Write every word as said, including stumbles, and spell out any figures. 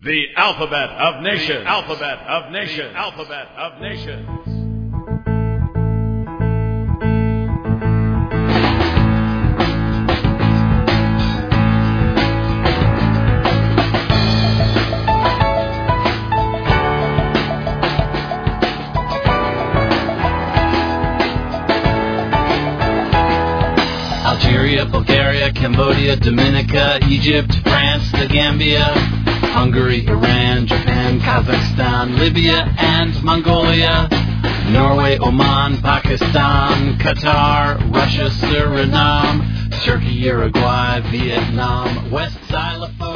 The alphabet of nations. The alphabet of nations. The alphabet of nations. Algeria, Bulgaria, Cambodia, Dominica, Egypt, France, the Gambia, Hungary, Iran, Japan, Kazakhstan, Libya, and Mongolia, Norway, Oman, Pakistan, Qatar, Russia, Suriname, Turkey, Uruguay, Vietnam, West Xylophone.